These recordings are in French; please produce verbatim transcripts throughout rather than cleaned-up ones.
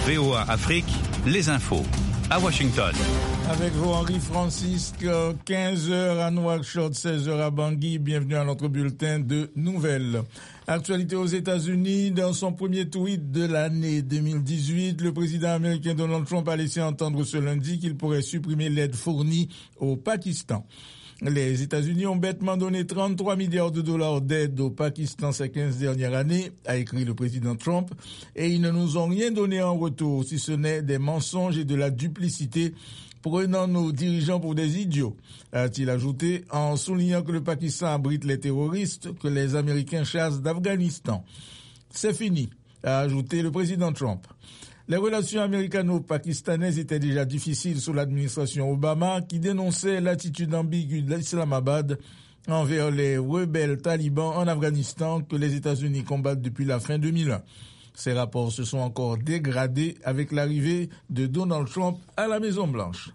V O A Afrique, les infos. À Washington. Avec vous, Henri Francisque, quinze heures à Nouakchott, seize heures à Bangui. Bienvenue à notre bulletin de nouvelles. Actualité aux États-Unis. Dans son premier tweet de l'année deux mille dix-huit, le président américain Donald Trump a laissé entendre ce lundi qu'il pourrait supprimer l'aide fournie au Pakistan. Les États-Unis ont bêtement donné trente-trois milliards de dollars d'aide au Pakistan ces quinze dernières années, a écrit le président Trump, et ils ne nous ont rien donné en retour, si ce n'est des mensonges et de la duplicité, prenant nos dirigeants pour des idiots, a-t-il ajouté, en soulignant que le Pakistan abrite les terroristes que les Américains chassent d'Afghanistan. C'est fini, a ajouté le président Trump. Les relations américano-pakistanaises étaient déjà difficiles sous l'administration Obama, qui dénonçait l'attitude ambiguë de l'Islamabad envers les rebelles talibans en Afghanistan que les États-Unis combattent depuis la fin deux mille un. Ces rapports se sont encore dégradés avec l'arrivée de Donald Trump à la Maison-Blanche.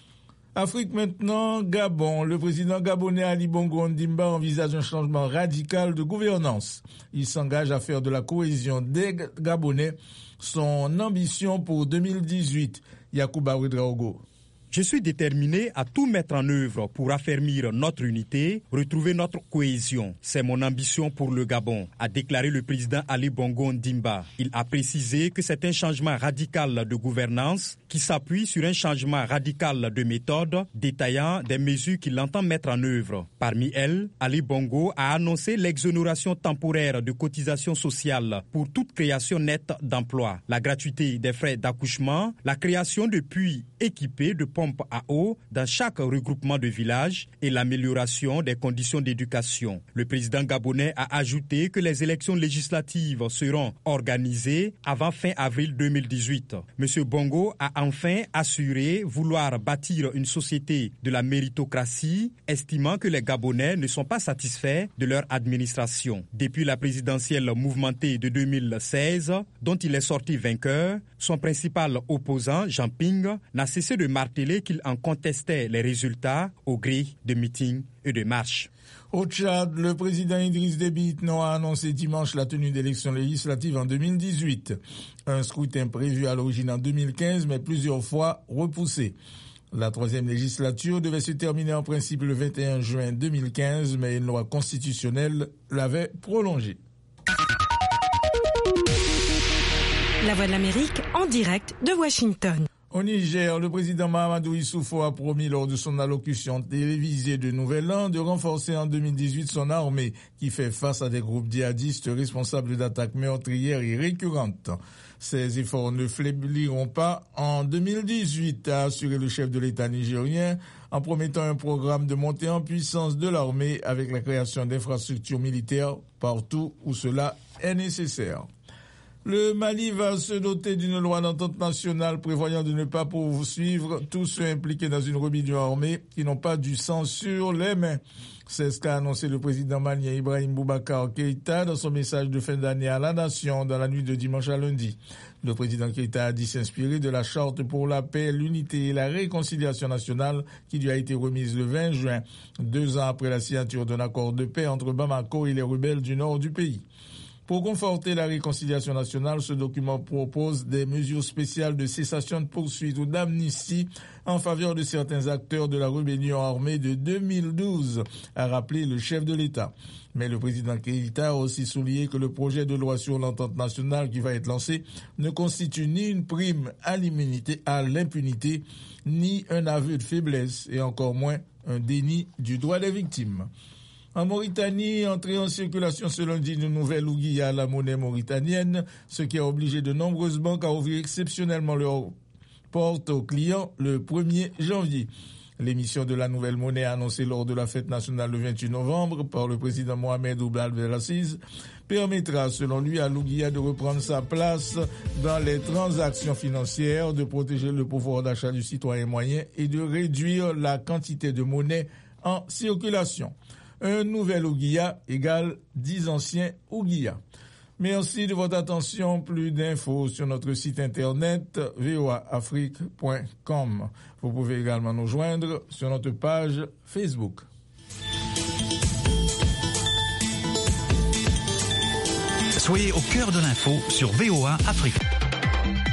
Afrique maintenant, Gabon. Le président gabonais Ali Bongo Ondimba envisage un changement radical de gouvernance. Il s'engage à faire de la cohésion des Gabonais son ambition pour deux mille dix-huit. Yacouba Ouedraogo. Je suis déterminé à tout mettre en œuvre pour affermir notre unité, retrouver notre cohésion. C'est mon ambition pour le Gabon, a déclaré le président Ali Bongo Ondimba. Il a précisé que c'est un changement radical de gouvernance qui s'appuie sur un changement radical de méthode, détaillant des mesures qu'il entend mettre en œuvre. Parmi elles, Ali Bongo a annoncé l'exonération temporaire de cotisations sociales pour toute création nette d'emplois, la gratuité des frais d'accouchement, la création de puits équipés de pompes à eau dans chaque regroupement de village et l'amélioration des conditions d'éducation. Le président gabonais a ajouté que les élections législatives seront organisées avant fin avril deux mille dix-huit. Monsieur Bongo a enfin assuré vouloir bâtir une société de la méritocratie, estimant que les Gabonais ne sont pas satisfaits de leur administration. Depuis la présidentielle mouvementée de deux mille seize, dont il est sorti vainqueur, son principal opposant, Jean Ping, n'a cessé de marteler qu'il en contestait les résultats au gré de meetings et de marches. Au Tchad, le président Idriss Déby Itno a annoncé dimanche la tenue d'élections législatives en deux mille dix-huit. Un scrutin prévu à l'origine en deux mille quinze, mais plusieurs fois repoussé. La troisième législature devait se terminer en principe le vingt et un juin deux mille quinze, mais une loi constitutionnelle l'avait prolongée. La Voix de l'Amérique en direct de Washington. Au Niger, le président Mahamadou Issoufou a promis lors de son allocution télévisée de Nouvel An de renforcer en deux mille dix-huit son armée qui fait face à des groupes djihadistes responsables d'attaques meurtrières et récurrentes. Ces efforts ne faibliront pas en deux mille dix-huit, a assuré le chef de l'État nigérien en promettant un programme de montée en puissance de l'armée avec la création d'infrastructures militaires partout où cela est nécessaire. Le Mali va se doter d'une loi d'entente nationale prévoyant de ne pas poursuivre tous ceux impliqués dans une rébellion armée qui n'ont pas du sang sur les mains. C'est ce qu'a annoncé le président malien Ibrahim Boubacar Keïta dans son message de fin d'année à la nation dans la nuit de dimanche à lundi. Le président Keïta a dit s'inspirer de la charte pour la paix, l'unité et la réconciliation nationale qui lui a été remise le vingt juin, deux ans après la signature d'un accord de paix entre Bamako et les rebelles du nord du pays. Pour conforter la réconciliation nationale, ce document propose des mesures spéciales de cessation de poursuite ou d'amnistie en faveur de certains acteurs de la rébellion armée de deux mille douze, a rappelé le chef de l'État. Mais le président Keïta a aussi souligné que le projet de loi sur l'entente nationale qui va être lancé ne constitue ni une prime à l'immunité, à l'impunité, ni un aveu de faiblesse, et encore moins un déni du droit des victimes. En Mauritanie, entrée en circulation ce lundi une nouvelle ouguiya à la monnaie mauritanienne, ce qui a obligé de nombreuses banques à ouvrir exceptionnellement leurs portes aux clients le premier janvier. L'émission de la nouvelle monnaie annoncée lors de la fête nationale le vingt-huit novembre par le président Mohamed Ould Abdelaziz permettra, selon lui, à l'ouguiya de reprendre sa place dans les transactions financières, de protéger le pouvoir d'achat du citoyen moyen et de réduire la quantité de monnaie en circulation. Un nouvel ouguiya égale dix anciens ouguiyas. Merci de votre attention. Plus d'infos sur notre site internet v o a afrique point com. Vous pouvez également nous joindre sur notre page Facebook. Soyez au cœur de l'info sur V O A Afrique.